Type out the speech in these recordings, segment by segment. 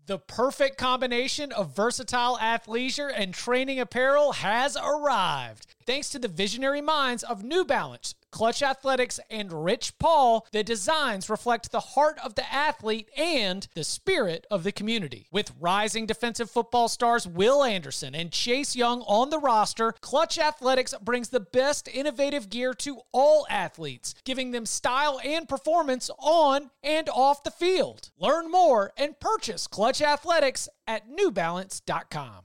The perfect combination of versatile athleisure and training apparel has arrived. Thanks to the visionary minds of New Balance, Clutch Athletics, and Rich Paul, the designs reflect the heart of the athlete and the spirit of the community. With rising defensive football stars Will Anderson and Chase Young on the roster, Clutch Athletics brings the best innovative gear to all athletes, giving them style and performance on and off the field. Learn more and purchase Clutch Athletics at newbalance.com.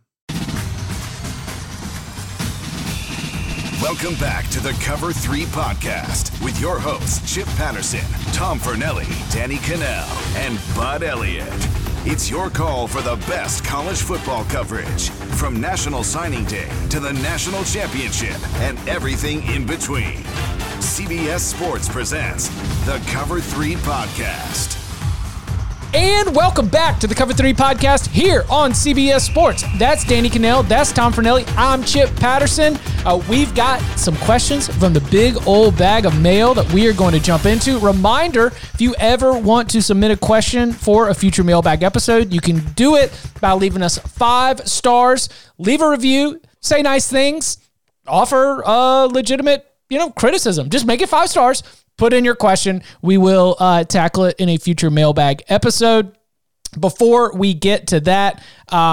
Welcome back to the Cover 3 podcast with your hosts, Chip Patterson, Tom Fernelli, Danny Cannell, and Bud Elliott. It's your call for the best college football coverage, from National Signing Day to the National Championship and everything in between. CBS Sports presents the Cover 3 podcast. And welcome back to the Cover 3 podcast here on CBS Sports. That's Danny Cannell. That's Tom Fernelli. I'm Chip Patterson. We've got some questions from the big old bag of mail that we are going to jump into. Reminder, if you ever want to submit a question for a future mailbag episode, you can do it by leaving us 5 stars, leave a review, say nice things, offer legitimate, criticism. Just make it 5 stars. Put in your question. We will tackle it in a future mailbag episode. Before we get to that,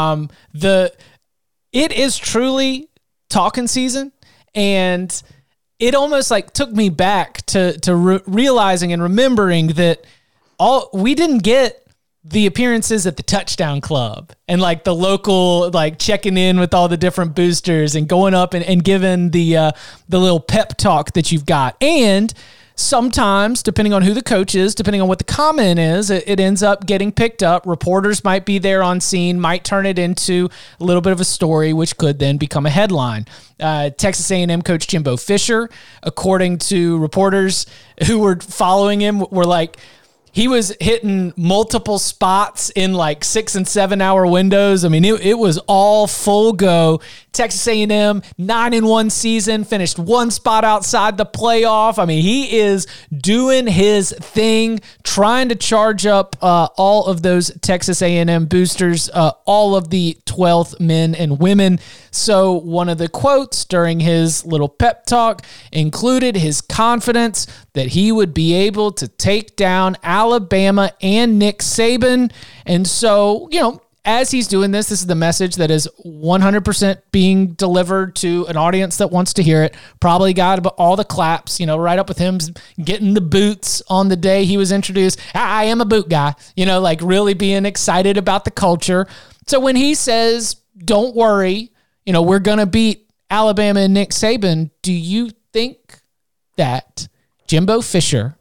it is truly talking season, and it almost took me back to realizing and remembering that we didn't get the appearances at the Touchdown Club and the local checking in with all the different boosters and going up and giving the little pep talk that you've got. And sometimes, depending on who the coach is, depending on what the comment is, it ends up getting picked up. Reporters might be there on scene, might turn it into a little bit of a story, which could then become a headline. Texas A&M coach Jimbo Fisher, according to reporters who were following him, were he was hitting multiple spots in 6 and 7 hour windows. I mean, it was all full go. Texas A&M 9-1 season, finished 1 spot outside the playoff. I mean, he is doing his thing, trying to charge up all of those Texas A&M boosters, all of the 12th men and women. So one of the quotes during his little pep talk included his confidence that he would be able to take down Alabama and Nick Saban. And so, as he's doing this is the message that is 100% being delivered to an audience that wants to hear it. Probably got all the claps, right up with him getting the boots on the day he was introduced. I am a boot guy, really being excited about the culture. So when he says, don't worry, we're going to beat Alabama and Nick Saban, do you think that Jimbo Fisher,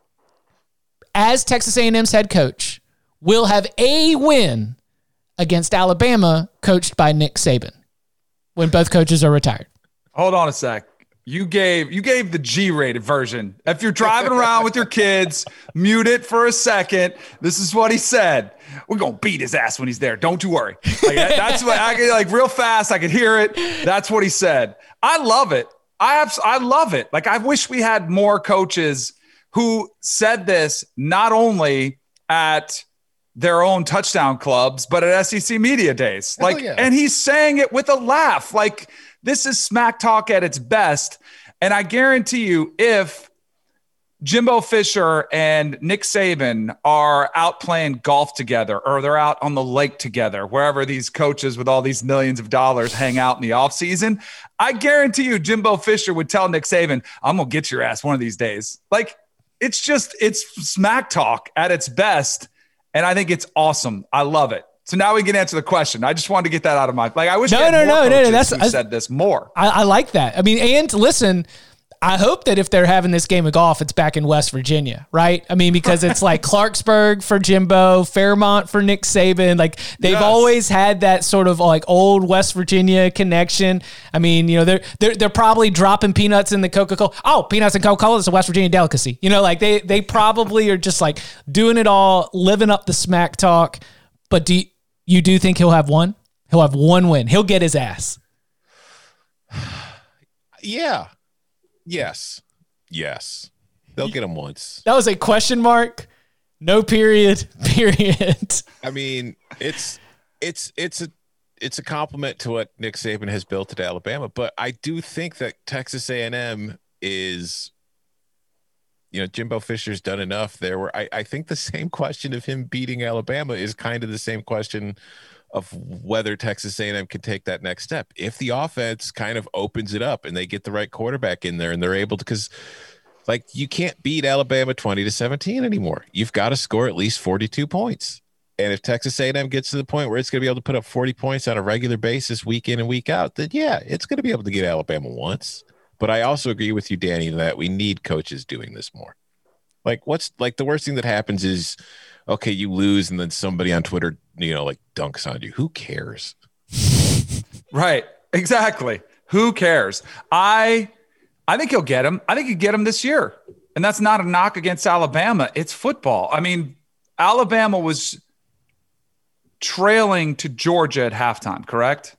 as Texas A&M's head coach, will have a win against Alabama, coached by Nick Saban, when both coaches are retired? Hold on a sec. You gave the G-rated version. If you're driving around with your kids, mute it for a second. This is what he said. We're going to beat his ass when he's there. Don't you worry. That's what I real fast. I could hear it. That's what he said. I love it. I love it. I wish we had more coaches who said this, not only at their own touchdown clubs, but at SEC Media Days. And he's saying it with a laugh. This is smack talk at its best. And I guarantee you, if Jimbo Fisher and Nick Saban are out playing golf together, or they're out on the lake together, wherever these coaches with all these millions of dollars hang out in the offseason, I guarantee you Jimbo Fisher would tell Nick Saban, I'm going to get your ass one of these days. It's smack talk at its best. And I think it's awesome. I love it. So now we can answer the question. I just wanted to get that out of my, I wish we had more coaches who said this more. I like that. I mean, and listen, I hope that if they're having this game of golf, it's back in West Virginia, right? I mean, because it's Clarksburg for Jimbo, Fairmont for Nick Saban. They've always had that sort of old West Virginia connection. I mean, they're probably dropping peanuts in the Coca-Cola. Oh, peanuts and Coca-Cola is a West Virginia delicacy. They probably are just doing it all, living up the smack talk. But do you think he'll have one? He'll have one win. He'll get his ass. Yeah. Yes. They'll get him once. That was a question mark. No period. Period. I mean, it's a compliment to what Nick Saban has built at Alabama, but I do think that Texas A&M is, Jimbo Fisher's done enough there where I think the same question of him beating Alabama is kind of the same question of whether Texas A&M can take that next step. If the offense kind of opens it up and they get the right quarterback in there and they're able to, because you can't beat Alabama 20-17 anymore. You've got to score at least 42 points. And if Texas A&M gets to the point where it's going to be able to put up 40 points on a regular basis week in and week out, then yeah, it's going to be able to get Alabama once. But I also agree with you, Danny, that we need coaches doing this more. The worst thing that happens is, okay, you lose and then somebody on Twitter, dunks on you. Who cares? Right. Exactly. Who cares? I think he'll get him. I think he'll get him this year. And that's not a knock against Alabama. It's football. I mean, Alabama was trailing to Georgia at halftime, correct?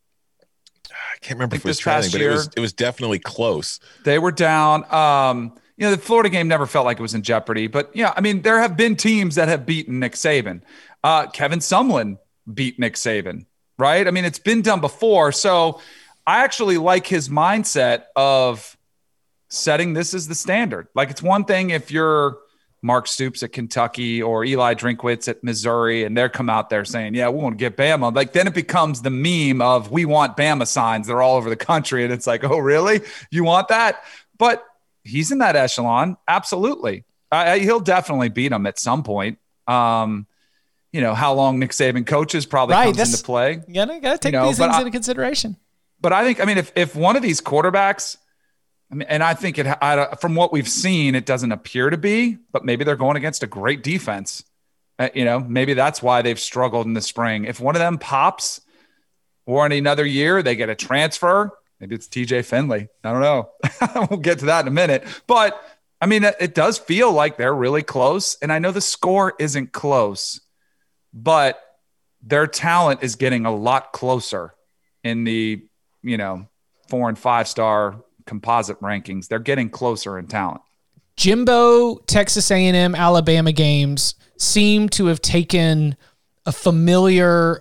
I can't remember if it was trailing, but it was definitely close. They were down. The Florida game never felt like it was in jeopardy. But, there have been teams that have beaten Nick Saban. Kevin Sumlin beat Nick Saban, right? I mean, it's been done before. So I actually like his mindset of setting this as the standard. It's one thing if you're Mark Stoops at Kentucky or Eli Drinkwitz at Missouri, and they're come out there saying, yeah, we want to get Bama. Then it becomes the meme of we want Bama signs. They're all over the country. And it's like, oh, really? You want that? But he's in that echelon. Absolutely. He'll definitely beat him at some point. How long Nick Saban coaches probably comes into play. You gotta take these things into consideration. But I think, if one of these quarterbacks, and I think from what we've seen, it doesn't appear to be, but maybe they're going against a great defense. Maybe that's why they've struggled in the spring. If one of them pops or in another year, they get a transfer. Maybe it's TJ Finley. I don't know. We'll get to that in a minute. But, it does feel like they're really close. And I know the score isn't close, but their talent is getting a lot closer in the, 4 and 5 star composite rankings. They're getting closer in talent. Jimbo, Texas A&M, Alabama games seem to have taken a familiar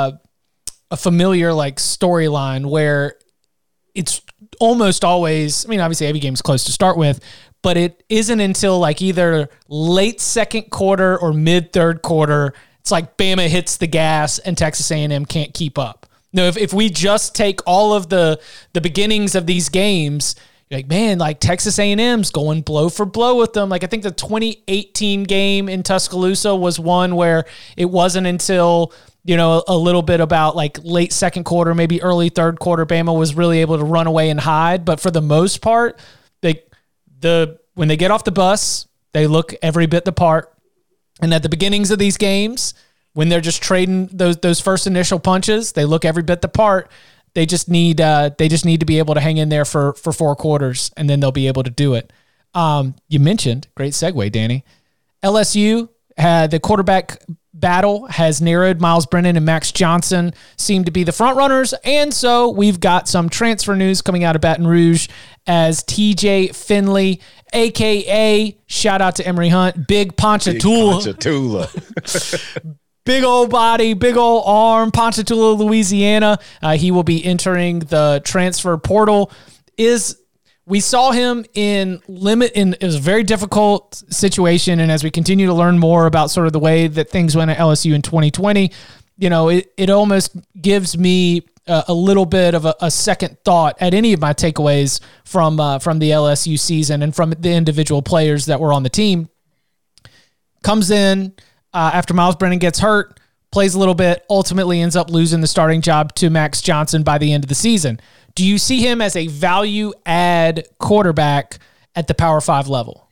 storyline where it's almost always, obviously every game's close to start with, but it isn't until either late second quarter or mid third quarter, it's like Bama hits the gas and Texas A&M can't keep up. No, if we just take all of the beginnings of these games, Texas A&M's going blow for blow with them. I think the 2018 game in Tuscaloosa was one where it wasn't until a little bit about late second quarter, maybe early third quarter, Bama was really able to run away and hide. But for the most part, when they get off the bus, they look every bit the part. And at the beginnings of these games, when they're just trading those first initial punches, they look every bit the part. They just need to be able to hang in there for 4 quarters, and then they'll be able to do it. You mentioned, great segue, Danny. LSU had the quarterback battle has narrowed. Miles Brennan and Max Johnson seem to be the front runners, and so we've got some transfer news coming out of Baton Rouge as TJ Finley, a.k.a. shout out to Emory Hunt, Big Ponchatoula. Big old body, big old arm, Ponchatoula, Louisiana. He will be entering the transfer portal. We saw him it was a very difficult situation, and as we continue to learn more about sort of the way that things went at LSU in 2020, it almost gives me a little bit of a second thought at any of my takeaways from the LSU season and from the individual players that were on the team. Comes in after Miles Brennan gets hurt, plays a little bit, ultimately ends up losing the starting job to Max Johnson by the end of the season. Do you see him as a value add quarterback at the Power 5 level?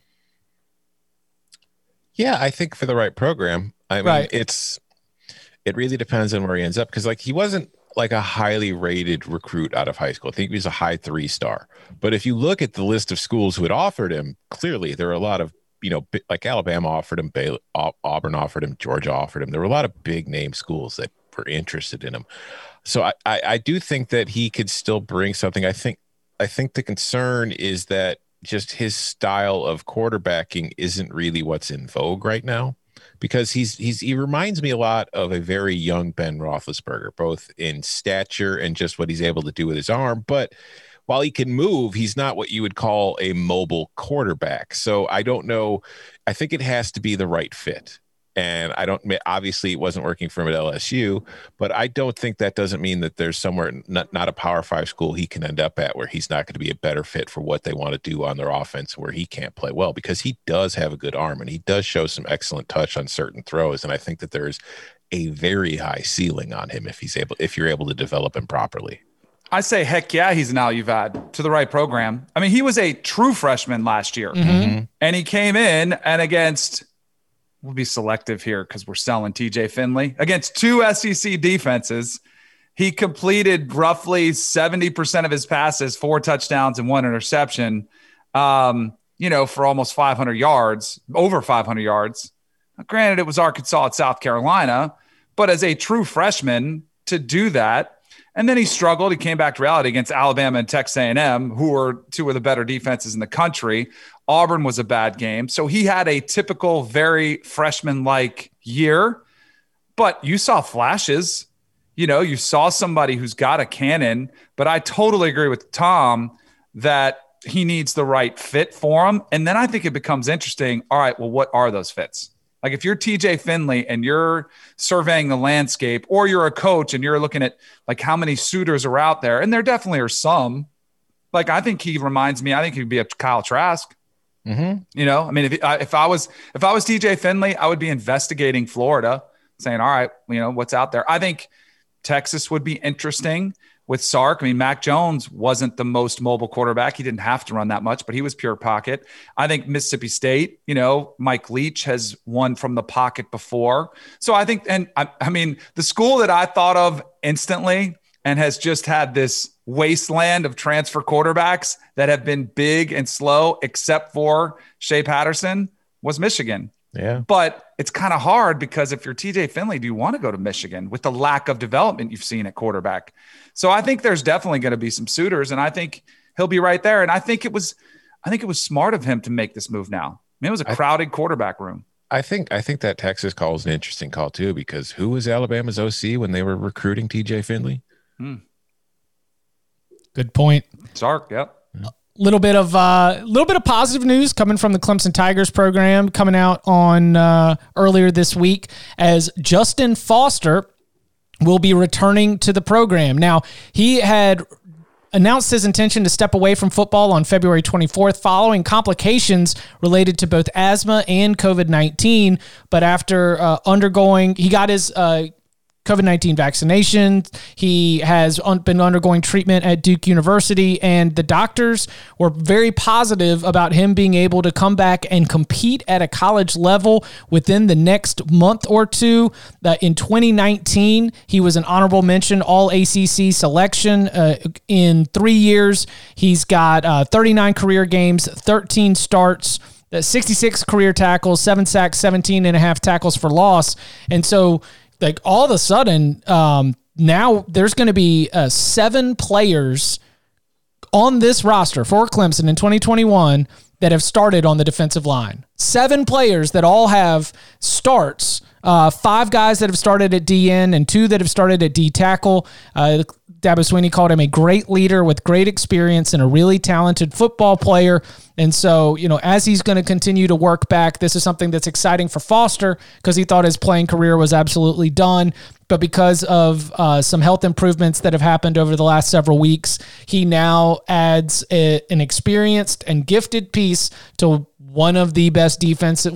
Yeah, I think for the right program. I mean, it really depends on where he ends up, because he wasn't a highly rated recruit out of high school. I think he was a high 3-star. But if you look at the list of schools who had offered him, clearly there are a lot of, Alabama offered him, Auburn offered him, Georgia offered him. There were a lot of big name schools that were interested in him. So I do think that he could still bring something. I think the concern is that just his style of quarterbacking isn't really what's in vogue right now, because he reminds me a lot of a very young Ben Roethlisberger, both in stature and just what he's able to do with his arm. But while he can move, he's not what you would call a mobile quarterback. So I don't know. I think it has to be the right fit. And obviously it wasn't working for him at LSU, but I don't think that doesn't mean that there's somewhere, not a Power 5 school he can end up at, where he's not going to be a better fit for what they want to do on their offense, where he can't play well, because he does have a good arm and he does show some excellent touch on certain throws. And I think that there's a very high ceiling on him if you're able to develop him properly. I say, heck yeah, he's an Aluvad to the right program. I mean, he was a true freshman last year, and he came in and against, we'll be selective here because we're selling TJ Finley, against 2 SEC defenses. He completed roughly 70% of his passes, 4 touchdowns and 1 interception, for almost 500 yards, over 500 yards. Now, granted, it was Arkansas at South Carolina, but as a true freshman to do that, and then he struggled. He came back to reality against Alabama and Texas A&M, who were 2 of the better defenses in the country. Auburn was a bad game. So he had a typical, very freshman-like year. But you saw flashes. You saw somebody who's got a cannon. But I totally agree with Tom that he needs the right fit for him. And then I think it becomes interesting. All right, well, what are those fits? Like if you're TJ Finley and you're surveying the landscape, or you're a coach and you're looking at like how many suitors are out there, and there definitely are some. Like I think he reminds me, I think he'd be a Kyle Trask. Mm-hmm. I mean, if I was TJ Finley, I would be investigating Florida, saying, all right, what's out there. I think Texas would be interesting with Sark. I mean, Mac Jones wasn't the most mobile quarterback. He didn't have to run that much, but he was pure pocket. I think Mississippi State, Mike Leach has won from the pocket before. So I think, and I mean, the school that I thought of instantly and has just had this wasteland of transfer quarterbacks that have been big and slow, except for Shea Patterson, was Michigan. Yeah. But it's kind of hard because if you're TJ Finley, do you want to go to Michigan with the lack of development you've seen at quarterback? So I think there's definitely going to be some suitors, and I think he'll be right there. And I think it was smart of him to make this move now. I mean, it was a crowded quarterback room. I think that Texas call is an interesting call too, because who was Alabama's OC when they were recruiting TJ Finley? Good point. Sark, yep. Little bit of positive news coming from the Clemson Tigers program coming out on earlier this week, as Justin Foster will be returning to the program. Now, he had announced his intention to step away from football on February 24th following complications related to both asthma and COVID-19. But after he got his COVID-19 vaccination. He has been undergoing treatment at Duke University, and the doctors were very positive about him being able to come back and compete at a college level within the next month or two. In 2019, he was an honorable mention All-ACC selection. In 3 years, he's got 39 career games, 13 starts, 66 career tackles, 7 sacks, 17 and a half tackles for loss. And so like all of a sudden, now there's going to be 7 players on this roster for Clemson in 2021 that have started on the defensive line. 7 players that all have starts. 5 guys that have started at DN and 2 that have started at D tackle. Dabo Swinney called him a great leader with great experience and a really talented football player. And so, as he's going to continue to work back, this is something that's exciting for Foster because he thought his playing career was absolutely done. But because of some health improvements that have happened over the last several weeks, he now adds an experienced and gifted piece to one of the 3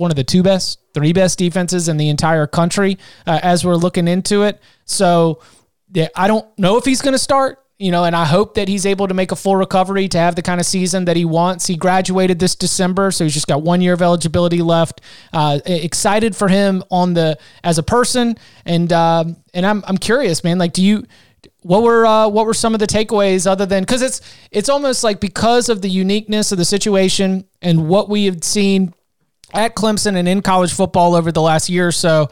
best defenses in the entire country as we're looking into it. So yeah, I don't know if he's going to start, and I hope that he's able to make a full recovery to have the kind of season that he wants. He graduated this December, so he's just got 1 year of eligibility left. Excited for him as a person, and I'm curious, man. Like, what were some of the takeaways other than, because it's almost like because of the uniqueness of the situation and what we have seen at Clemson and in college football over the last year or so,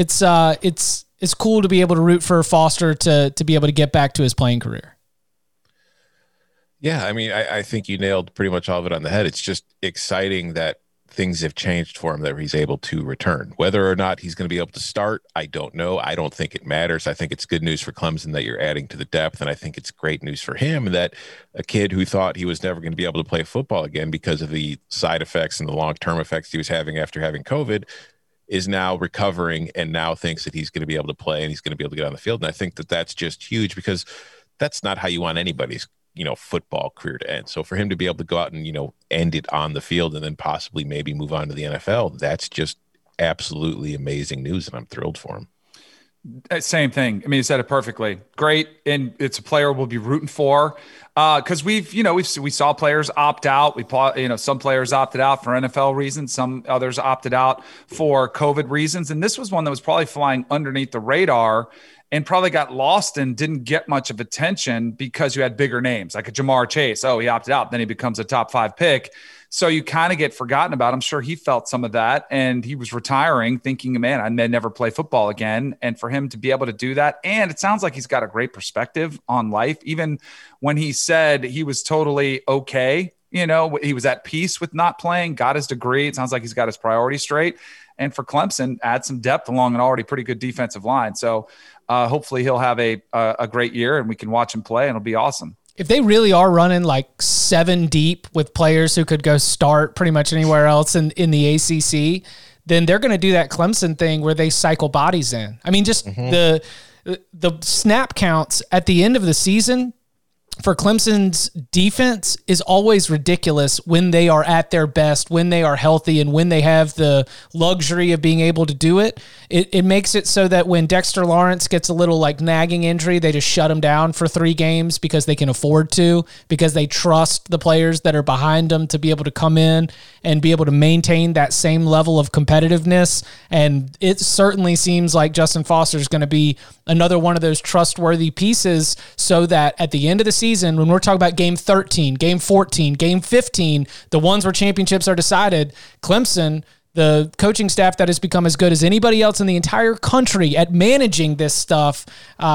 it's cool to be able to root for Foster to be able to get back to his playing career. Yeah, I mean, I think you nailed pretty much all of it on the head. It's just exciting that things have changed for him, that he's able to return. Whether or not he's going to be able to start, I don't know. I don't think it matters. I think it's good news for Clemson that you're adding to the depth, and I think it's great news for him that a kid who thought he was never going to be able to play football again because of the side effects and the long-term effects he was having after having COVID is now recovering and now thinks that he's going to be able to play and he's going to be able to get on the field. And I think that that's just huge, because that's not how you want anybody's football career to end. So for him to be able to go out and, end it on the field and then possibly maybe move on to the NFL, that's just absolutely amazing news. And I'm thrilled for him. Same thing. I mean, you said it perfectly. Great. And it's a player we'll be rooting for. Cause we saw players opt out. Some players opted out for NFL reasons. Some others opted out for COVID reasons. And this was one that was probably flying underneath the radar and probably got lost and didn't get much of attention because you had bigger names like a Jamar Chase. Oh, he opted out. Then he becomes a top 5 pick. So you kind of get forgotten about. I'm sure he felt some of that, and he was retiring thinking, man, I may never play football again. And for him to be able to do that, and it sounds like he's got a great perspective on life. Even when he said he was totally okay, he was at peace with not playing, got his degree. It sounds like he's got his priorities straight. And for Clemson, add some depth along an already pretty good defensive line. So hopefully he'll have a great year and we can watch him play, and it'll be awesome. If they really are running like 7 deep with players who could go start pretty much anywhere else in the ACC, then they're going to do that Clemson thing where they cycle bodies in. I mean, just the snap counts at the end of the season for Clemson's defense is always ridiculous when they are at their best, when they are healthy, and when they have the luxury of being able to do it. It makes it so that when Dexter Lawrence gets a little like nagging injury, they just shut him down for 3 games because they can afford to, because they trust the players that are behind them to be able to come in and be able to maintain that same level of competitiveness. And it certainly seems like Justin Foster is going to be another one of those trustworthy pieces, so that at the end of the season, when we're talking about game 13, game 14, game 15, the ones where championships are decided, Clemson, the coaching staff that has become as good as anybody else in the entire country at managing this stuff,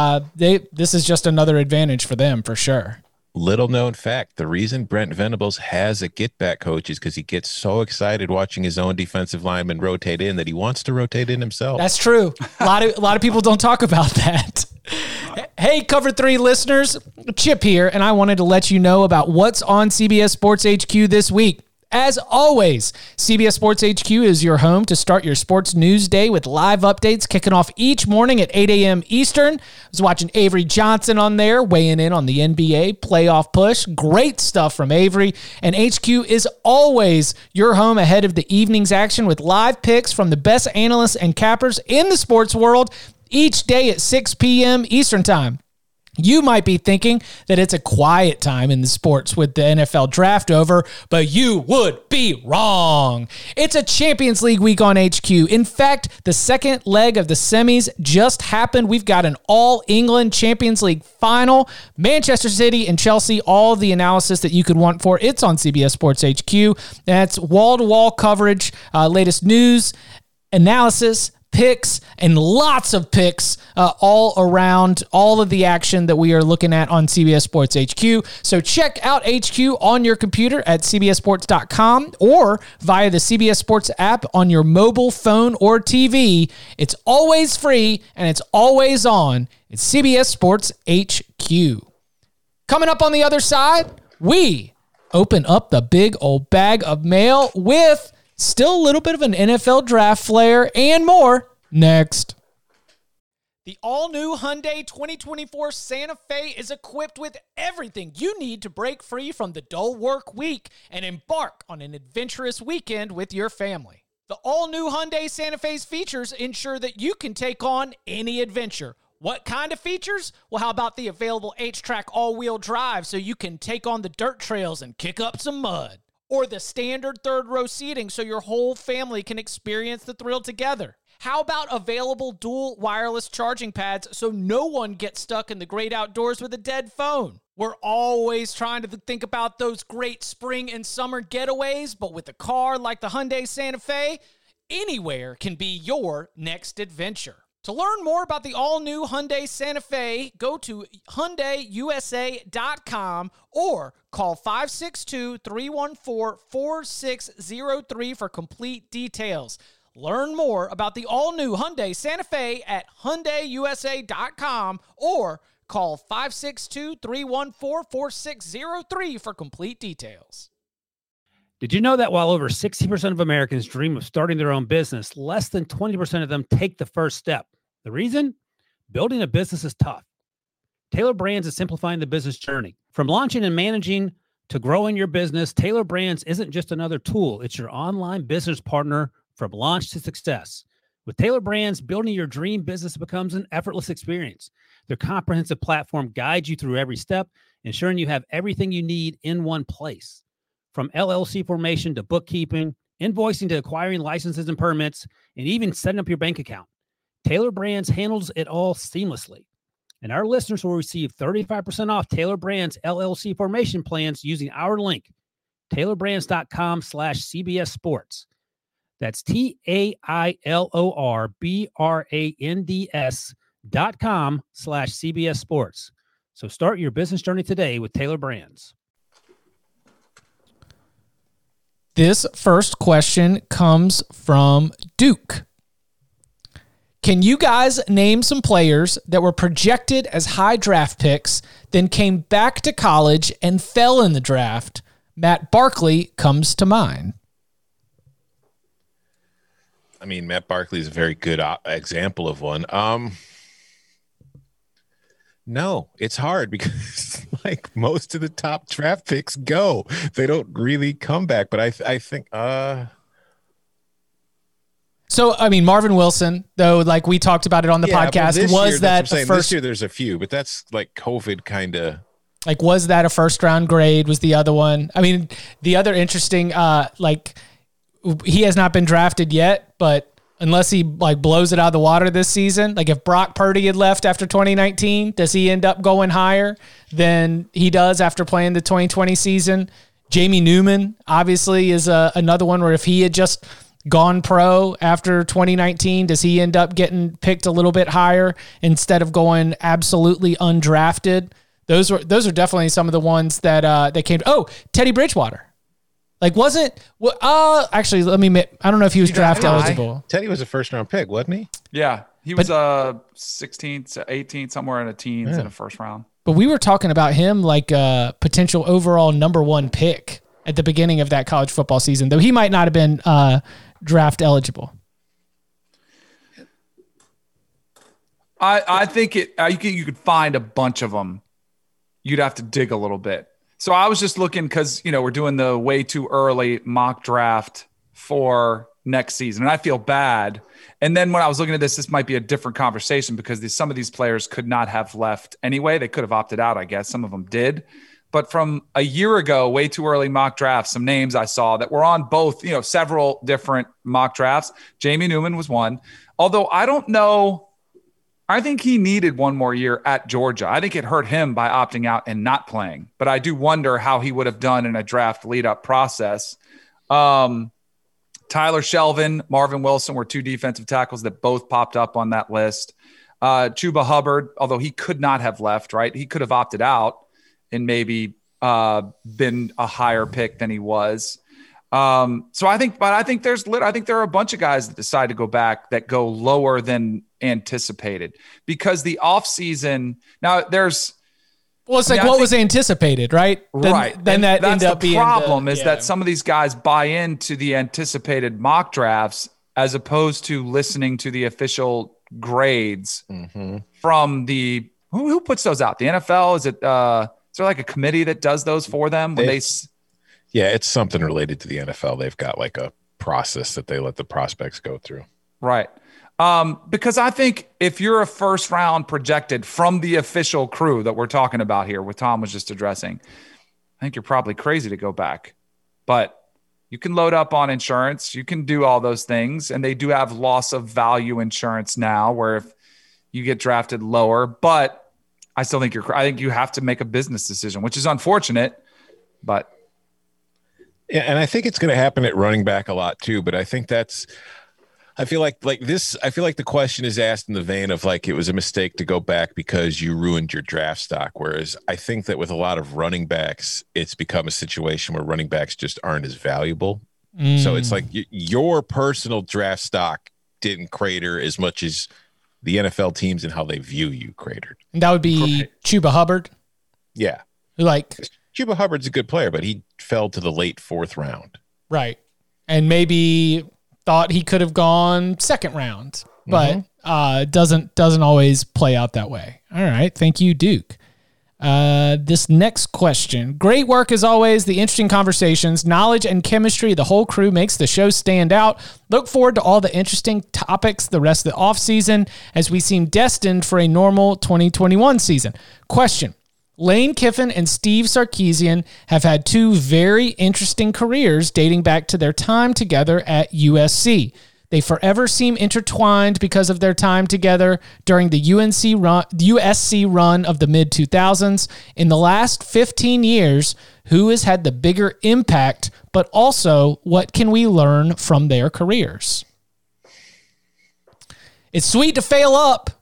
this is just another advantage for them for sure. Little known fact, the reason Brent Venables has a get-back coach is because he gets so excited watching his own defensive lineman rotate in that he wants to rotate in himself. That's true. A lot of people don't talk about that. Hey, Cover 3 listeners, Chip here, and I wanted to let you know about what's on CBS Sports HQ this week. As always, CBS Sports HQ is your home to start your sports news day with live updates kicking off each morning at 8 a.m. Eastern. I was watching Avery Johnson on there, weighing in on the NBA playoff push. Great stuff from Avery. And HQ is always your home ahead of the evening's action with live picks from the best analysts and cappers in the sports world each day at 6 p.m. Eastern Time. You might be thinking that it's a quiet time in the sports with the NFL draft over, but you would be wrong. It's a Champions League week on HQ. In fact, the second leg of the semis just happened. We've got an all-England Champions League final. Manchester City and Chelsea, all the analysis that you could want for. It's on CBS Sports HQ. That's wall-to-wall coverage, latest news, analysis, picks, and lots of picks all around all of the action that we are looking at on CBS Sports HQ. So check out HQ on your computer at cbssports.com or via the CBS Sports app on your mobile phone or TV. It's always free and it's always on. It's CBS Sports HQ. Coming up on the other side, we open up the big old bag of mail with still a little bit of an NFL draft flair and more next. The all-new Hyundai 2024 Santa Fe is equipped with everything you need to break free from the dull work week and embark on an adventurous weekend with your family. The all-new Hyundai Santa Fe's features ensure that you can take on any adventure. What kind of features? Well, how about the available H-Track all-wheel drive so you can take on the dirt trails and kick up some mud? Or the standard third-row seating so your whole family can experience the thrill together? How about available dual wireless charging pads so no one gets stuck in the great outdoors with a dead phone? We're always trying to think about those great spring and summer getaways, but with a car like the Hyundai Santa Fe, anywhere can be your next adventure. To learn more about the all-new Hyundai Santa Fe, go to HyundaiUSA.com or call 562-314-4603 for complete details. Learn more about the all-new Hyundai Santa Fe at HyundaiUSA.com or call 562-314-4603 for complete details. Did you know that while over 60% of Americans dream of starting their own business, less than 20% of them take the first step? The reason? Building a business is tough. Taylor Brands is simplifying the business journey. From launching and managing to growing your business, Taylor Brands isn't just another tool. It's your online business partner from launch to success. With Taylor Brands, building your dream business becomes an effortless experience. Their comprehensive platform guides you through every step, ensuring you have everything you need in one place. From LLC formation to bookkeeping, invoicing to acquiring licenses and permits, and even setting up your bank account, Taylor Brands handles it all seamlessly. And our listeners will receive 35% off Taylor Brands LLC formation plans using our link, taylorbrands.com/CBS Sports. That's TAILORBRANDS.com/CBS Sports. So start your business journey today with Taylor Brands. This first question comes from Duke. Can you guys name some players that were projected as high draft picks, then came back to college and fell in the draft? Matt Barkley comes to mind. I mean, Matt Barkley is a very good example of one. No, it's hard because like most of the top draft picks go. They don't really come back, but I think So, I mean, Marvin Wilson, though, like we talked about it on the podcast, this year there's a few, but that's like COVID kind of. Like, was that a first-round grade was the other one? I mean, the other interesting, he has not been drafted yet, but unless he, like, blows it out of the water this season, like if Brock Purdy had left after 2019, does he end up going higher than he does after playing the 2020 season? Jamie Newman, obviously, is another one where if he had just gone pro after 2019, does he end up getting picked a little bit higher instead of going absolutely undrafted? Those are definitely some of the ones that came. Oh, Teddy Bridgewater. Like, actually, I don't know if he was draft eligible. Teddy was a first round pick, wasn't he? Yeah. He was 16th, 18th, somewhere in the teens in the first round. But we were talking about him like a potential overall number one pick at the beginning of that college football season, though he might not have been draft eligible. I think you could find a bunch of them. You'd have to dig a little bit. So I was just looking because, we're doing the way too early mock draft for next season, and I feel bad. And then when I was looking at this might be a different conversation because some of these players could not have left anyway. They could have opted out, I guess. Some of them did. But from a year ago, way too early mock drafts, some names I saw that were on both, several different mock drafts. Jamie Newman was one. Although I don't know. I think he needed one more year at Georgia. I think it hurt him by opting out and not playing. But I do wonder how he would have done in a draft lead-up process. Tyler Shelvin, Marvin Wilson were two defensive tackles that both popped up on that list. Chuba Hubbard, although he could not have left, right? He could have opted out and maybe been a higher pick than he was. So I think there are a bunch of guys that decide to go back that go lower than anticipated because the offseason now there's. Well, it's like what was anticipated, right? Then that ended up being the problem is that some of these guys buy into the anticipated mock drafts as opposed to listening to the official grades from the who puts those out? The NFL? Is there like a committee that does those for them when Yeah, it's something related to the NFL. They've got like a process that they let the prospects go through. Right. Because I think if you're a first round projected from the official crew that we're talking about here, what Tom was just addressing, I think you're probably crazy to go back. But you can load up on insurance. You can do all those things. And they do have loss of value insurance now where if you get drafted lower. But I still think I think you have to make a business decision, which is unfortunate. But yeah, and I think it's going to happen at running back a lot too. But I think that's I feel like the question is asked in the vein of like it was a mistake to go back because you ruined your draft stock. Whereas I think that with a lot of running backs, it's become a situation where running backs just aren't as valuable. So it's like your personal draft stock didn't crater as much as the NFL teams and how they view you cratered. And that would be Chuba Hubbard. Yeah. Chuba Hubbard's a good player, but he fell to the late 4th round. Right. And maybe thought he could have gone 2nd round, but doesn't always play out that way. All right. Thank you, Duke. This next question. Great work as always. The interesting conversations, knowledge, and chemistry. The whole crew makes the show stand out. Look forward to all the interesting topics the rest of the offseason as we seem destined for a normal 2021 season. Question. Lane Kiffin and Steve Sarkisian have had 2 very interesting careers dating back to their time together at USC. They forever seem intertwined because of their time together during the USC run of the mid-2000s. In the last 15 years, who has had the bigger impact, but also what can we learn from their careers? It's sweet to fail up.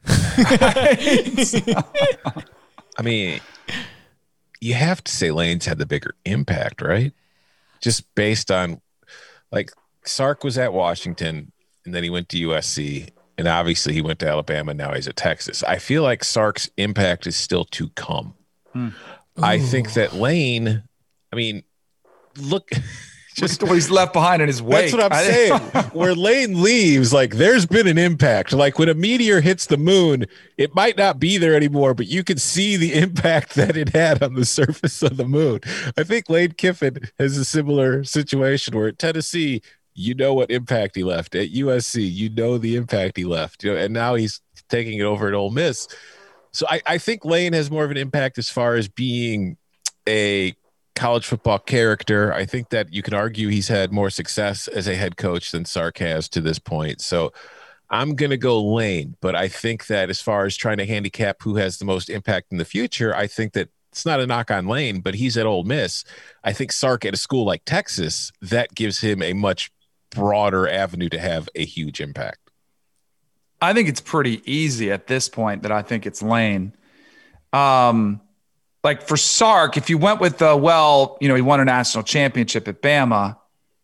I mean, you have to say Lane's had the bigger impact, right? Just based on, like, Sark was at Washington, and then he went to USC, and obviously he went to Alabama, now he's at Texas. I feel like Sark's impact is still to come. I think that Lane, I mean, look just what he's left behind in his wake. That's what I'm saying. Where Lane leaves, like there's been an impact. Like when a meteor hits the moon, it might not be there anymore, but you can see the impact that it had on the surface of the moon. I think Lane Kiffin has a similar situation where at Tennessee, you know what impact he left. At USC, you know the impact he left. You know, and now he's taking it over at Ole Miss. So I think Lane has more of an impact as far as being a college football character. I think that you can argue he's had more success as a head coach than Sark has to this point. So I'm going to go Lane, but I think that as far as trying to handicap who has the most impact in the future, I think that it's not a knock on Lane, but he's at Ole Miss. I think Sark at a school like Texas, that gives him a much broader avenue to have a huge impact. I think it's pretty easy at this point that I think it's Lane. Like for Sark, if you went with he won a national championship at Bama.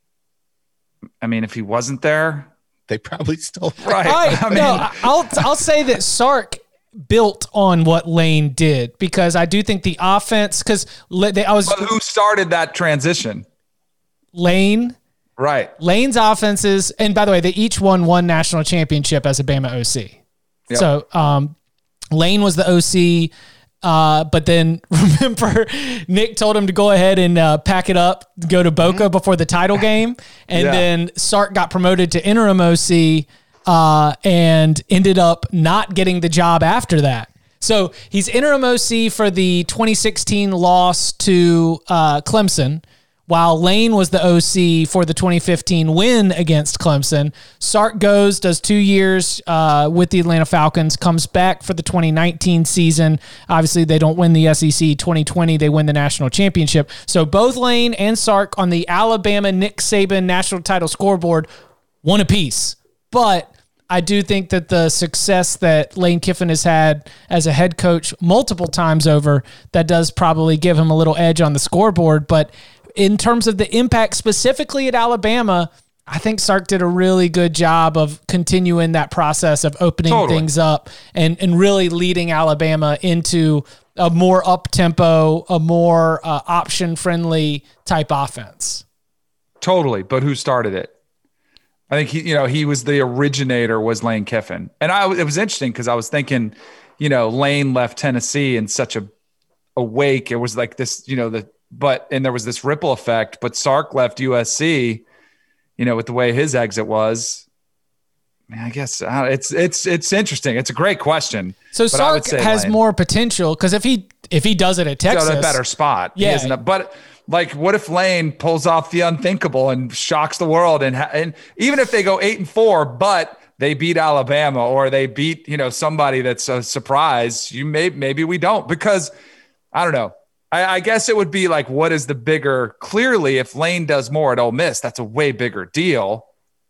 I mean, if he wasn't there, they probably still right. I'll say that Sark built on what Lane did because I do think the offense but who started that transition? Lane. Right. Lane's offenses, and by the way, they each won 1 national championship as a Bama OC. Yep. So Lane was the OC, but then remember Nick told him to go ahead and pack it up, go to Boca before the title game, and then Sark got promoted to interim OC and ended up not getting the job after that. So he's interim OC for the 2016 loss to Clemson, while Lane was the OC for the 2015 win against Clemson. Sark goes, does 2 years with the Atlanta Falcons, comes back for the 2019 season. Obviously, they don't win the SEC. 2020, they win the national championship. So both Lane and Sark on the Alabama Nick Saban national title scoreboard, 1 apiece. But I do think that the success that Lane Kiffin has had as a head coach multiple times over, that does probably give him a little edge on the scoreboard. But in terms of the impact specifically at Alabama, I think Sark did a really good job of continuing that process of opening things up and really leading Alabama into a more up-tempo, a more option-friendly type offense. Totally, but who started it? I think he was the originator, was Lane Kiffin. And it was interesting because I was thinking, Lane left Tennessee in such a wake. It was like this, and there was this ripple effect, but Sark left USC, with the way his exit was. I guess it's interesting. It's a great question. So Sark has Lane. More potential because if he does it at Texas, a better spot. Yeah. But like, what if Lane pulls off the unthinkable and shocks the world? And even if they go 8-4, but they beat Alabama or they beat somebody that's a surprise, maybe we don't, because I don't know. I guess it would be like, what is the bigger? Clearly, if Lane does more at Ole Miss, that's a way bigger deal.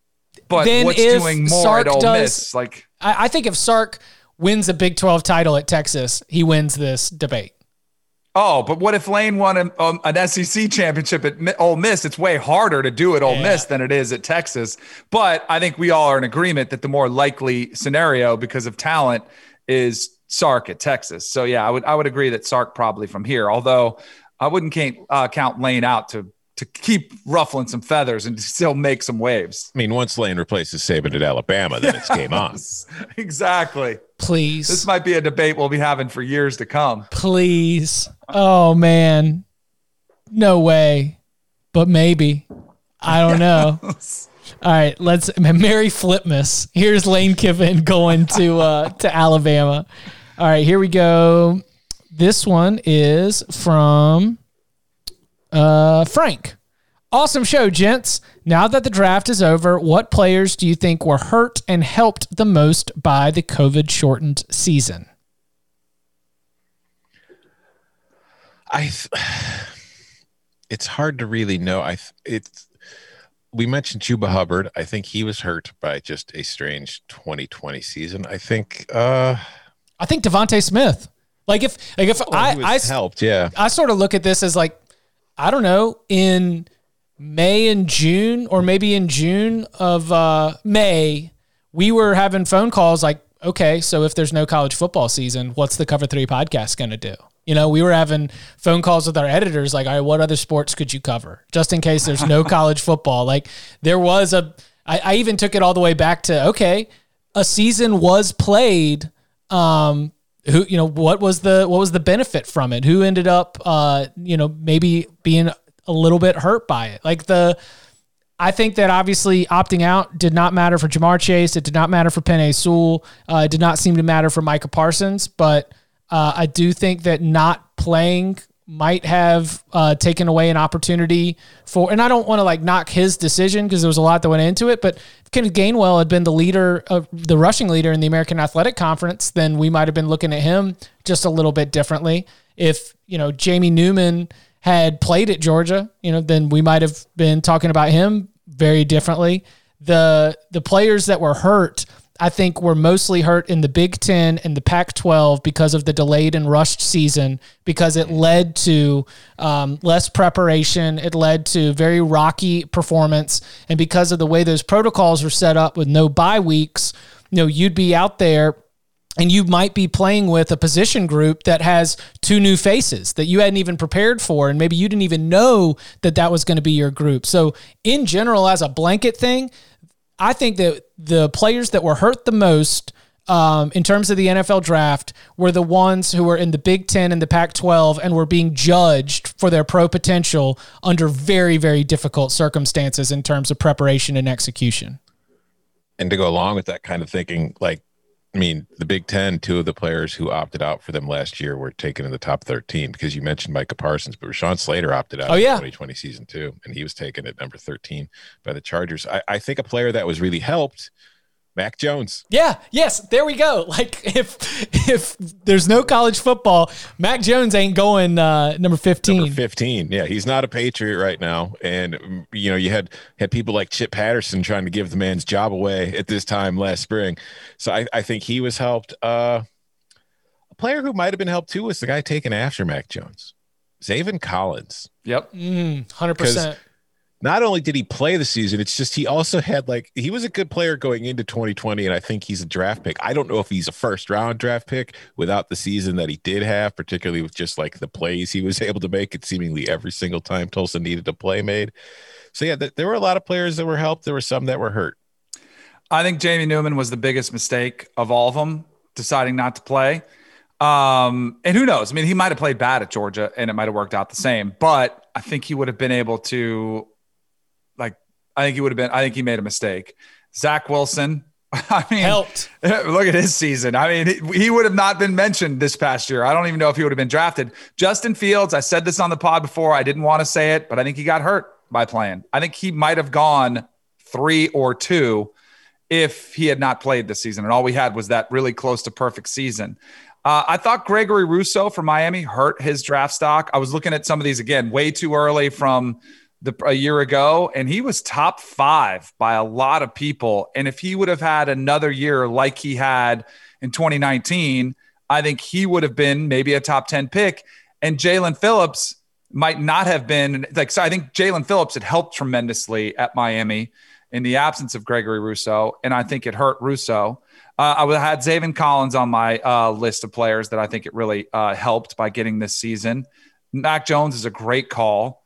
But then what's if doing more Sark at Ole does, Miss? Like, I think if Sark wins a Big 12 title at Texas, he wins this debate. oh, but what if Lane won an SEC championship at Ole Miss? It's way harder to do at Ole Miss than it is at Texas. But I think we all are in agreement that the more likely scenario, because of talent, is Sark at Texas. So yeah, I would agree that Sark probably from here. Although I wouldn't count Lane out to keep ruffling some feathers and still make some waves. I mean, once Lane replaces Saban at Alabama, then it's game on. Exactly. Please. This might be a debate we'll be having for years to come. Please. Oh, man. No way. But maybe. I don't know. All right. Let's Merry Flipmas. Here's Lane Kiffin going to Alabama. All right. Here we go. This one is from Frank. Awesome show, gents. Now that the draft is over, what players do you think were hurt and helped the most by the COVID-shortened season? It's hard to really know. We mentioned Chuba Hubbard. I think he was hurt by just a strange 2020 season. I think DeVonta Smith. I helped, yeah. I sort of look at this as like, I don't know, in May and June, or maybe in June of May, we were having phone calls like, okay, so if there's no college football season, what's the Cover 3 podcast going to do? You know, we were having phone calls with our editors like, all right, what other sports could you cover? Just in case there's no college football. Like there was I even took it all the way back to, okay, a season was played. What was the benefit from it? Who ended up, maybe being a little bit hurt by it? I think that obviously opting out did not matter for Jamar Chase. It did not matter for Penei Sewell. It did not seem to matter for Micah Parsons, but I do think that not playing might have taken away an opportunity for, and I don't want to knock his decision because there was a lot that went into it, but if Kenneth Gainwell had been the rushing leader in the American Athletic Conference, then we might have been looking at him just a little bit differently. If, Jamie Newman had played at Georgia, then we might have been talking about him very differently. The players that were hurt, I think, were mostly hurt in the Big Ten and the Pac-12 because of the delayed and rushed season, because it led to less preparation. It led to very rocky performance. And because of the way those protocols were set up with no bye weeks, you'd be out there and you might be playing with a position group that has two new faces that you hadn't even prepared for, and maybe you didn't even know that was going to be your group. So in general, as a blanket thing, I think that the players that were hurt the most in terms of the NFL draft were the ones who were in the Big Ten and the Pac-12 and were being judged for their pro potential under very, very difficult circumstances in terms of preparation and execution. And to go along with that kind of thinking, the Big Ten, two of the players who opted out for them last year were taken in the top 13, because you mentioned Micah Parsons, but Rashawn Slater opted out in the 2020 season too, and he was taken at number 13 by the Chargers. I think a player that was really helped, Mac Jones. Yeah. Yes. There we go. If there's no college football, Mac Jones ain't going number 15. Number 15. Yeah. He's not a Patriot right now. And, you had people like Chip Patterson trying to give the man's job away at this time last spring. So I think he was helped. A player who might've been helped too was the guy taken after Mac Jones, Zaven Collins. Yep. 100%. Not only did he play the season, it's just he also had he was a good player going into 2020, and I think he's a draft pick. I don't know if he's a first-round draft pick without the season that he did have, particularly with just the plays he was able to make it seemingly every single time Tulsa needed a play made. So, yeah, there were a lot of players that were helped. There were some that were hurt. I think Jamie Newman was the biggest mistake of all of them, deciding not to play. And who knows? I mean, he might have played bad at Georgia, and it might have worked out the same. But I think he would have been able to – I think he made a mistake. Zach Wilson, helped. Look at his season. He would have not been mentioned this past year. I don't even know if he would have been drafted. Justin Fields, I said this on the pod before. I didn't want to say it, but I think he got hurt by playing. I think he might have gone 3 or 2 if he had not played this season. And all we had was that really close to perfect season. I thought Gregory Rousseau from Miami hurt his draft stock. I was looking at some of these again, way too early from a year ago, and he was top 5 by a lot of people. And if he would have had another year like he had in 2019, I think he would have been maybe a top 10 pick. And Jalen Phillips might not have been like, so I think Jalen Phillips had helped tremendously at Miami in the absence of Gregory Rousseau. And I think it hurt Rousseau. I would have had Zaven Collins on my list of players that I think it really helped by getting this season. Mac Jones is a great call.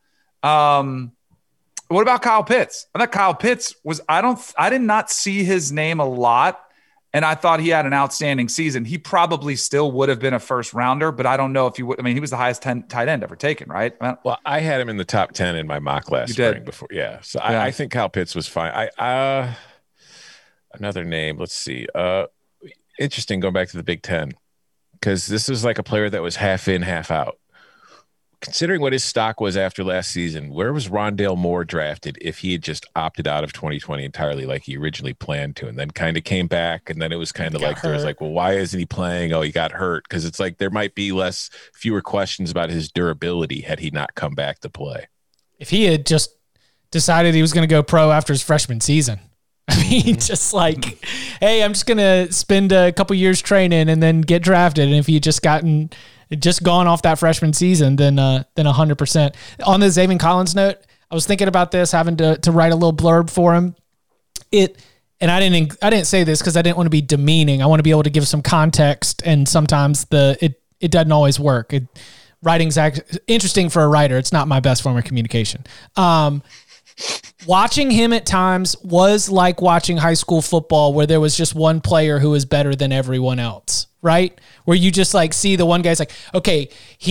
What about Kyle Pitts? I thought Kyle Pitts I did not see his name a lot, and I thought he had an outstanding season. He probably still would have been a first rounder, but I don't know if he would. I mean, he was the highest tight end ever taken, right? Well, I had him in the top 10 in my mock last spring before. Yeah. So yeah. I think Kyle Pitts was fine. Another name. Let's see. Interesting. Going back to the Big Ten, because this is like a player that was half in, half out. Considering what his stock was after last season, where was Rondale Moore drafted if he had just opted out of 2020 entirely like he originally planned to, and then kind of came back, and then it was kind of like there was like, well, why isn't he playing? Oh, he got hurt. Because it's like there might be fewer questions about his durability had he not come back to play. If he had just decided he was going to go pro after his freshman season, I mean, just like, hey, I'm just going to spend a couple years training and then get drafted, and if he had just gone off that freshman season, then 100%. On the Zaven Collins note, I was thinking about this, having to write a little blurb for him. And I didn't say this because I didn't want to be demeaning. I want to be able to give some context, and sometimes it doesn't always work. Writing's interesting for a writer. It's not my best form of communication. Watching him at times was like watching high school football, where there was just one player who was better than everyone else, right? Where you just like see the one guy's like, okay,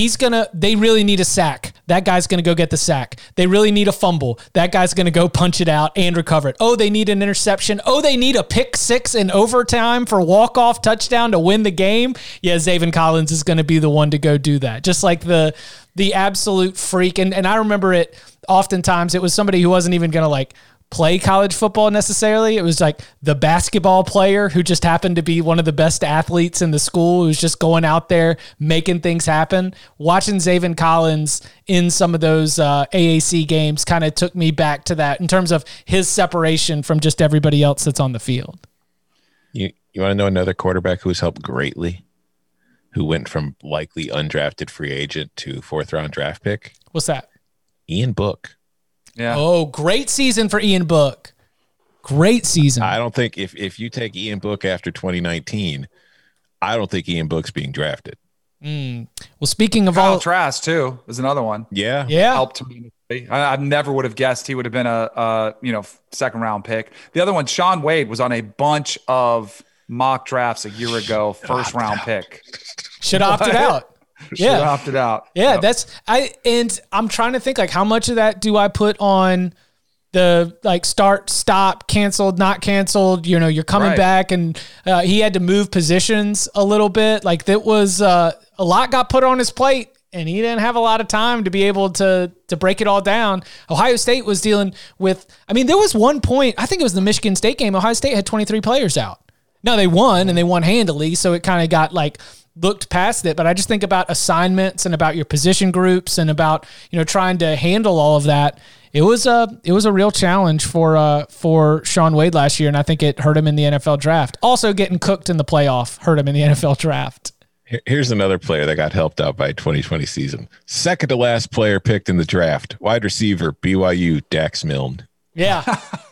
they really need a sack. That guy's going to go get the sack. They really need a fumble. That guy's going to go punch it out and recover it. Oh, they need an interception. Oh, they need a pick six in overtime for walk-off touchdown to win the game. Yeah, Zaven Collins is going to be the one to go do that. Just like the absolute freak. And I remember it oftentimes, it was somebody who wasn't even going to like play college football necessarily. It was like the basketball player who just happened to be one of the best athletes in the school, who's just going out there making things happen. Watching Zaven Collins in some of those AAC games kind of took me back to that in terms of his separation from just everybody else that's on the field. You want to know another quarterback who's helped greatly, who went from likely undrafted free agent to 4th round draft pick? What's that? Ian Book. Yeah. Oh, great season for Ian Book. Great season. I don't think if you take Ian Book after 2019, I don't think Ian Book's being drafted. Well, speaking of Kyle Trask too is another one. Yeah. Helped tremendously. I never would have guessed he would have been a 2nd round pick. The other one, Sean Wade, was on a bunch of mock drafts a year ago, 1st round pick. Should have opted out. Yeah, opted out. Yeah, yep. I'm trying to think like how much of that do I put on the like start, stop, canceled, not canceled. You're coming back, and he had to move positions a little bit. Like that was a lot got put on his plate, and he didn't have a lot of time to be able to break it all down. Ohio State was dealing with. I mean, there was one point, I think it was the Michigan State game. Ohio State had 23 players out. Now they won, and they won handily, so it kind of got like looked past it. But I just think about assignments and about your position groups and about trying to handle all of that. It was a real challenge for Sean Wade last year, and I think it hurt him in the NFL draft. Also, getting cooked in the playoff hurt him in the NFL draft. Here's another player that got helped out by 2020 season. 2nd to last player picked in the draft, wide receiver, BYU, Dax Milne. Yeah.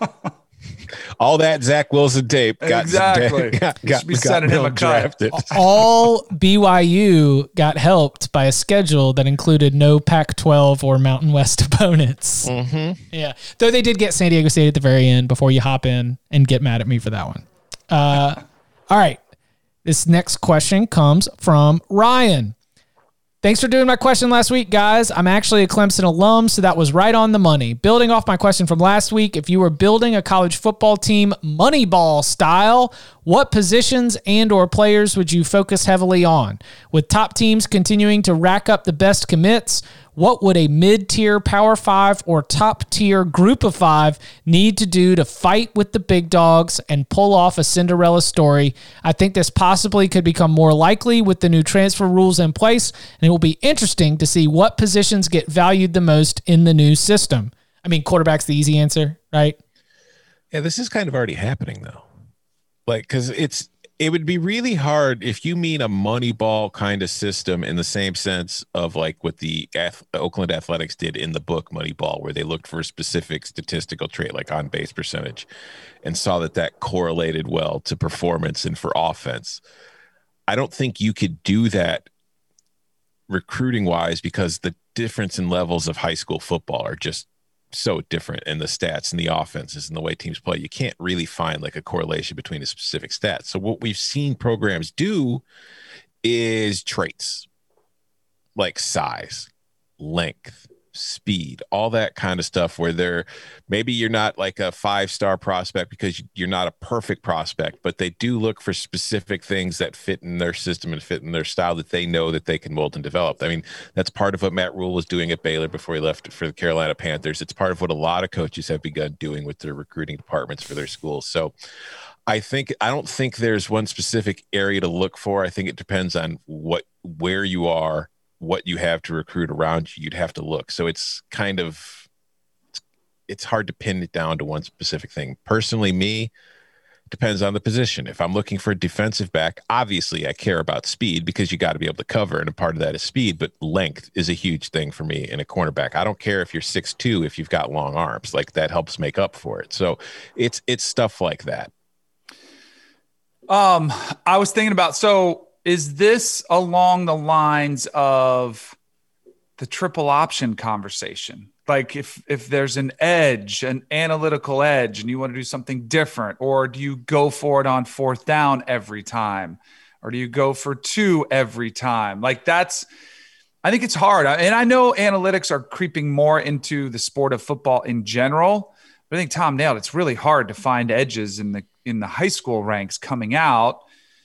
All that Zach Wilson tape got sending him a drafted. All BYU got helped by a schedule that included no Pac-12 or Mountain West opponents. Mm-hmm. Yeah, though they did get San Diego State at the very end before you hop in and get mad at me for that one. All right, this next question comes from Ryan. Thanks for doing my question last week, guys. I'm actually a Clemson alum, so that was right on the money. Building off my question from last week, if you were building a college football team Moneyball style, what positions and or players would you focus heavily on? With top teams continuing to rack up the best commits, what would a mid-tier Power 5 or top-tier Group of 5 need to do to fight with the big dogs and pull off a Cinderella story? I think this possibly could become more likely with the new transfer rules in place, and it will be interesting to see what positions get valued the most in the new system. I mean, quarterback's the easy answer, right? Yeah, this is kind of already happening though. Like, because it would be really hard if you mean a Moneyball kind of system in the same sense of like what the Oakland Athletics did in the book Moneyball, where they looked for a specific statistical trait like on base percentage and saw that correlated well to performance and for offense. I don't think you could do that recruiting wise because the difference in levels of high school football are just so different, in the stats and the offenses and the way teams play. You can't really find like a correlation between the specific stats. So what we've seen programs do is traits like size, length, speed, all that kind of stuff, where maybe you're not like a 5-star prospect because you're not a perfect prospect, but they do look for specific things that fit in their system and fit in their style that they know that they can mold and develop. I mean, that's part of what Matt Rule was doing at Baylor before he left for the Carolina Panthers. It's part of what a lot of coaches have begun doing with their recruiting departments for their schools. So I don't think there's one specific area to look for. I think it depends on where you are, what you have to recruit around you. You'd have to look. So it's hard to pin it down to one specific thing. Personally, depends on the position. If I'm looking for a defensive back, obviously I care about speed because you got to be able to cover, and a part of that is speed, but length is a huge thing for me in a cornerback. I don't care if you're 6'2", if you've got long arms, like that helps make up for it. So it's stuff like that. I was thinking about, is this along the lines of the triple option conversation? Like if there's an edge, an analytical edge, and you want to do something different, or do you go for it on 4th down every time? Or do you go for 2 every time? Like I think it's hard. And I know analytics are creeping more into the sport of football in general, but I think Tom nailed it. It's really hard to find edges in the high school ranks coming out.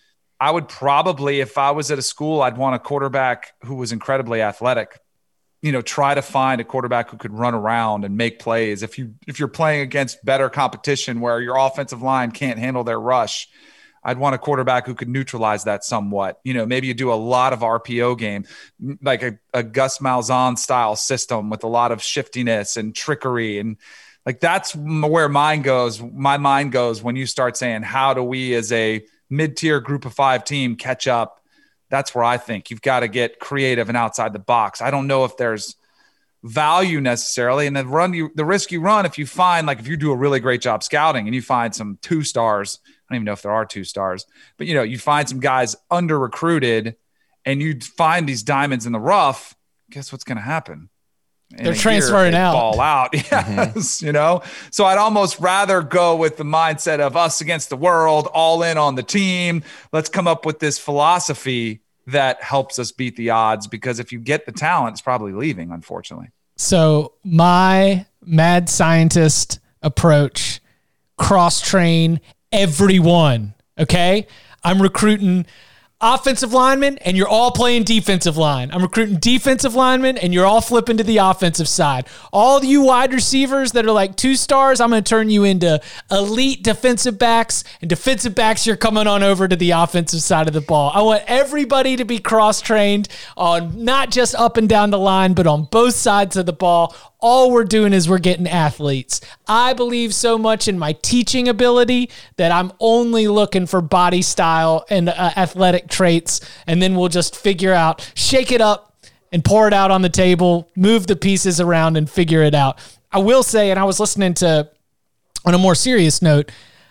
I would probably, if I was at a school, I'd want a quarterback who was incredibly athletic. Try to find a quarterback who could run around and make plays. If you're playing against better competition where your offensive line can't handle their rush, I'd want a quarterback who could neutralize that somewhat. Maybe you do a lot of RPO game, like a Gus Malzahn style system with a lot of shiftiness and trickery. And like, that's where my mind goes when you start saying, how do we as a mid-tier group of 5 team catch up? That's where I think you've got to get creative and outside the box. I don't know if there's value necessarily. And the risk you run, if you find, like, if you do a really great job scouting and you find some 2 stars, I don't even know if there are 2 stars, but you find some guys under recruited and you find these diamonds in the rough, guess what's going to happen? They're transferring out. Fall out. Yes. So I'd almost rather go with the mindset of us against the world, all in on the team. Let's come up with this philosophy that helps us beat the odds, because if you get the talent, it's probably leaving, unfortunately. So my mad scientist approach, cross-train everyone, okay? I'm recruiting offensive linemen and you're all playing defensive line. I'm recruiting defensive linemen and you're all flipping to the offensive side. All you wide receivers that are like 2 stars, I'm going to turn you into elite defensive backs, and defensive backs, you're coming on over to the offensive side of the ball. I want everybody to be cross-trained on not just up and down the line, but on both sides of the ball. All we're doing is we're getting athletes. I believe so much in my teaching ability that I'm only looking for body style and athletic traits, and then we'll just figure out, shake it up and pour it out on the table, move the pieces around and figure it out. I will say, and I was listening to, on a more serious note,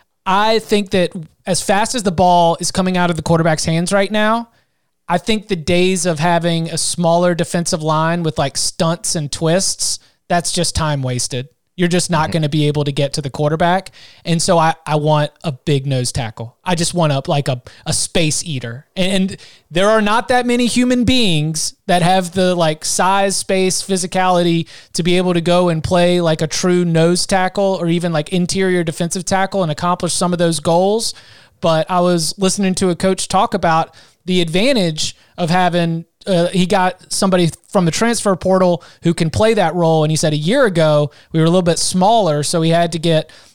I think that as fast as the ball is coming out of the quarterback's hands right now, I think the days of having a smaller defensive line with like stunts and twists, that's just time wasted. You're just not going to be able to get to the quarterback. And so I want a big nose tackle. I just want a space eater. And there are not that many human beings that have the like size, space, physicality to be able to go and play like a true nose tackle or even like interior defensive tackle and accomplish some of those goals. But I was listening to a coach talk about the advantage of having he got somebody from the transfer portal who can play that role. And he said a year ago, we were a little bit smaller, so he had to get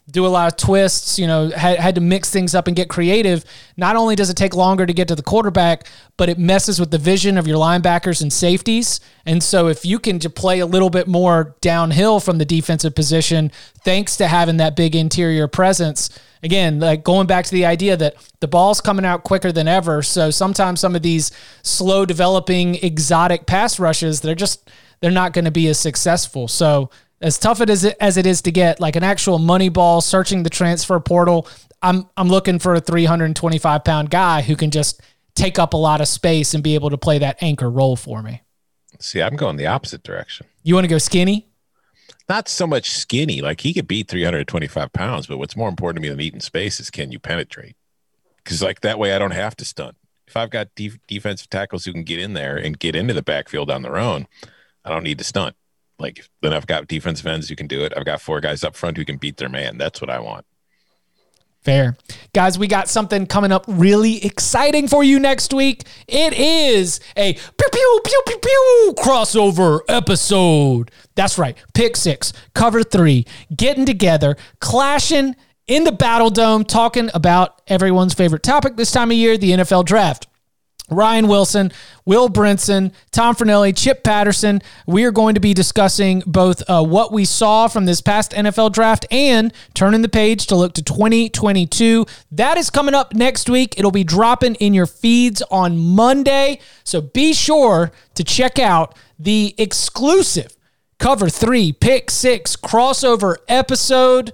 do a lot of twists, had to mix things up and get creative. Not only does it take longer to get to the quarterback, but it messes with the vision of your linebackers and safeties. And so if you can play a little bit more downhill from the defensive position, thanks to having that big interior presence, again, like going back to the idea that the ball's coming out quicker than ever. So sometimes some of these slow developing exotic pass rushes, they're not going to be as successful. So as tough as it is to get like an actual money ball searching the transfer portal, I'm looking for a 325-pound guy who can just take up a lot of space and be able to play that anchor role for me. See, I'm going the opposite direction. You want to go skinny? Not so much skinny. Like he could beat 325 pounds, but what's more important to me than eating space is can you penetrate? Because like that way I don't have to stunt. If I've got defensive tackles who can get in there and get into the backfield on their own, I don't need to stunt. Like then I've got defensive ends who can do it. I've got 4 guys up front who can beat their man. That's what I want. Fair. Guys, we got something coming up really exciting for you next week. It is a pew, pew, pew, pew, pew crossover episode. That's right. Pick 6, cover 3, getting together, clashing in the Battle Dome, talking about everyone's favorite topic this time of year, the NFL Draft. Ryan Wilson, Will Brinson, Tom Fornelli, Chip Patterson. We are going to be discussing both what we saw from this past NFL draft and turning the page to look to 2022. That is coming up next week. It'll be dropping in your feeds on Monday. So be sure to check out the exclusive Cover 3 Pick 6 crossover episode.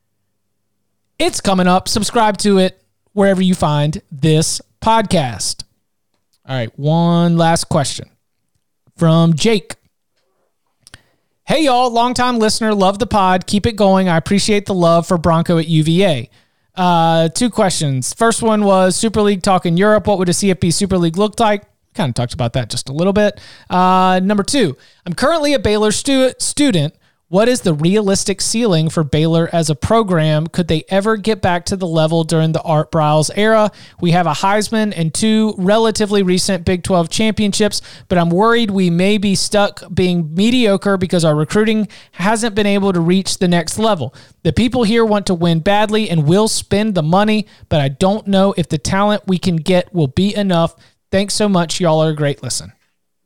It's coming up. Subscribe to it wherever you find this podcast. All right, one last question from Jake. Hey, y'all, longtime listener, love the pod. Keep it going. I appreciate the love for Bronco at UVA. 2 questions. First one was Super League talk in Europe. What would a CFP Super League look like? Kind of talked about that just a little bit. Number 2, I'm currently a Baylor student. What is the realistic ceiling for Baylor as a program? Could they ever get back to the level during the Art Briles era? We have a Heisman and 2 relatively recent Big 12 championships, but I'm worried we may be stuck being mediocre because our recruiting hasn't been able to reach the next level. The people here want to win badly and will spend the money, but I don't know if the talent we can get will be enough. Thanks so much. Y'all are a great listen.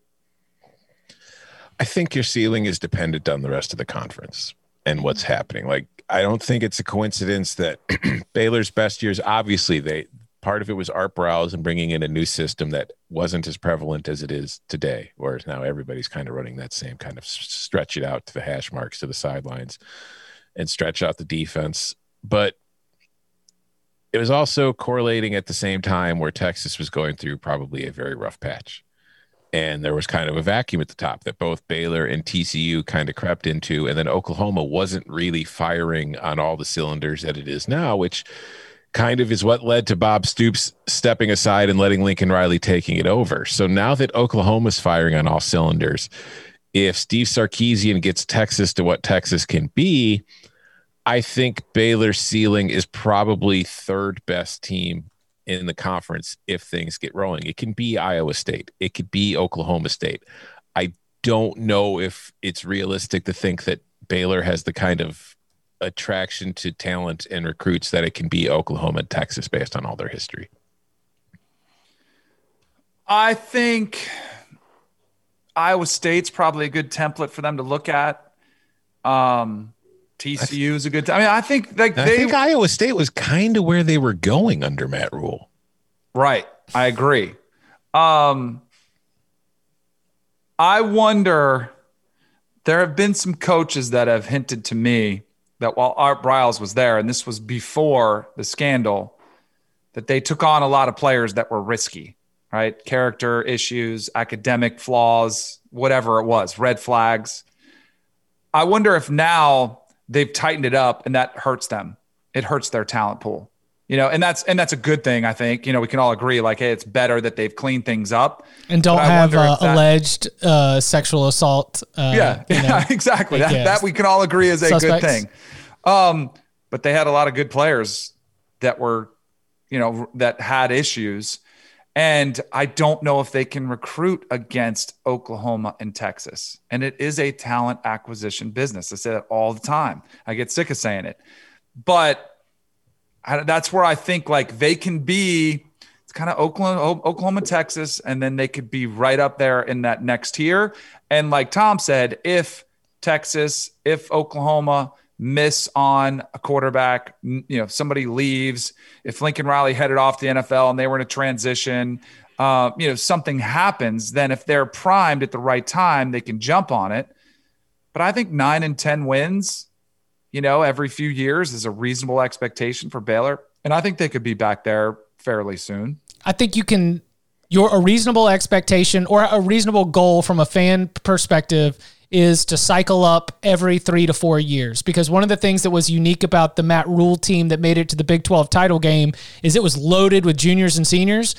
I think your ceiling is dependent on the rest of the conference and what's happening. Like, I don't think it's a coincidence that Baylor's best years, obviously part of it was Art Briles and bringing in a new system that wasn't as prevalent as it is today, whereas now everybody's kind of running that same kind of stretch it out to the hash marks, to the sidelines and stretch out the defense. But it was also correlating at the same time where Texas was going through probably a very rough patch. And there was kind of a vacuum at the top that both Baylor and TCU kind of crept into. And then Oklahoma wasn't really firing on all the cylinders that it is now, which kind of is what led to Bob Stoops stepping aside and letting Lincoln Riley taking it over. So now that Oklahoma's firing on all cylinders, if Steve Sarkisian gets Texas to what Texas can be, I think Baylor's ceiling is probably 3rd best team in the conference if things get rolling. It can be Iowa State. It could be Oklahoma State. I don't know if it's realistic to think that Baylor has the kind of attraction to talent and recruits that it can be Oklahoma and Texas based on all their history. I think Iowa State's probably a good template for them to look at. TCU is a good time. I mean, I think I think Iowa State was kind of where they were going under Matt Rule. Right. I agree. I wonder, there have been some coaches that have hinted to me that while Art Briles was there, and this was before the scandal, that they took on a lot of players that were risky, right? Character issues, academic flaws, whatever it was, red flags. I wonder if now they've tightened it up and that hurts them. It hurts their talent pool, and that's a good thing. I think, we can all agree like, hey, it's better that they've cleaned things up and don't have alleged sexual assault. Exactly. That we can all agree is a good thing. But they had a lot of good players that were, that had issues. And I don't know if they can recruit against Oklahoma and Texas. And it is a talent acquisition business. I say that all the time. I get sick of saying it. but that's where I think like they can be. It's kind of Oklahoma, Texas, and then they could be right up there in that next tier. And like Tom said, if Texas, if Oklahoma miss on a quarterback, somebody leaves, if Lincoln Riley headed off the NFL and they were in a transition, something happens, then if they're primed at the right time, they can jump on it. But I think 9 and 10 wins, every few years is a reasonable expectation for Baylor. And I think they could be back there fairly soon. I think a reasonable expectation or a reasonable goal from a fan perspective is to cycle up every 3 to 4 years. Because one of the things that was unique about the Matt Rule team that made it to the Big 12 title game is it was loaded with juniors and seniors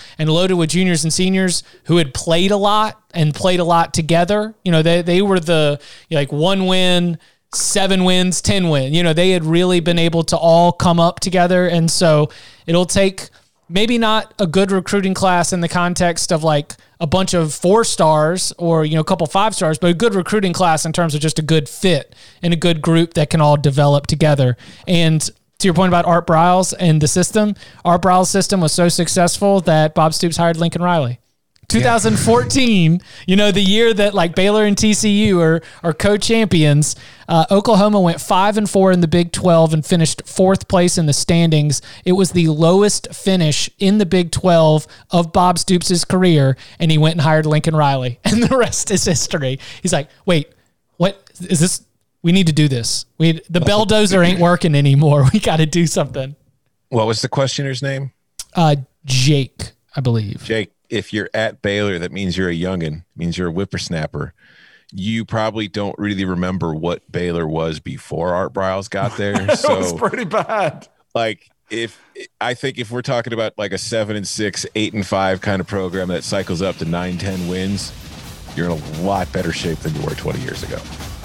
who had played a lot and played a lot together. They were the 1 win, 7 wins, 10 win. They had really been able to all come up together. And so it'll take maybe not a good recruiting class in the context of like a bunch of 4 stars or, a couple 5 stars, but a good recruiting class in terms of just a good fit and a good group that can all develop together. And to your point about Art Briles and the system, Art Briles' system was so successful that Bob Stoops hired Lincoln Riley. 2014, the year that like Baylor and TCU are co-champions, Oklahoma went 5-4 in the Big 12 and finished 4th place in the standings. It was the lowest finish in the Big 12 of Bob Stoops' career, and he went and hired Lincoln Riley, and the rest is history. He's like, wait, what is this? We need to do this. The belldozer ain't working anymore. We got to do something. What was the questioner's name? Jake, I believe. Jake. If you're at Baylor, that means you're a youngin', means you're a whippersnapper. You probably don't really remember what Baylor was before Art Briles got there. So it was pretty bad. Like I think if we're talking about like a 7-6, 8-5 kind of program that cycles up to 9-10 wins, you're in a lot better shape than you were 20 years ago.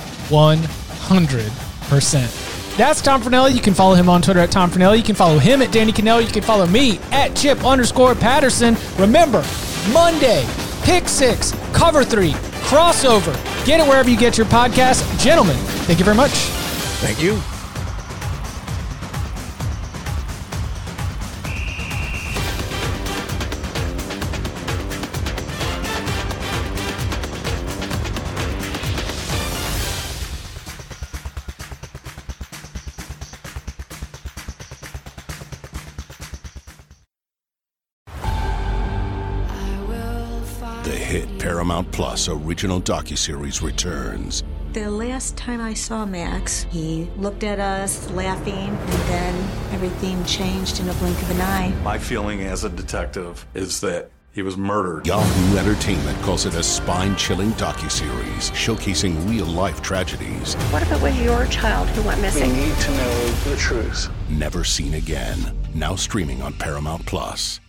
100%. That's Tom Fornelli. You can follow him on Twitter at Tom Fornelli. You can follow him at Danny Cannell. You can follow me at Chip_Patterson. Remember, Monday, Pick 6, Cover 3, Crossover. Get it wherever you get your podcast. Gentlemen, thank you very much. Thank you. Paramount Plus original docuseries returns. The last time I saw Max, he looked at us laughing, and then everything changed in a blink of an eye. My feeling as a detective is that he was murdered. Yahoo Entertainment calls it a spine-chilling docuseries showcasing real-life tragedies. What if it was your child who went missing? We need to know the truth. Never seen again. Now streaming on Paramount Plus.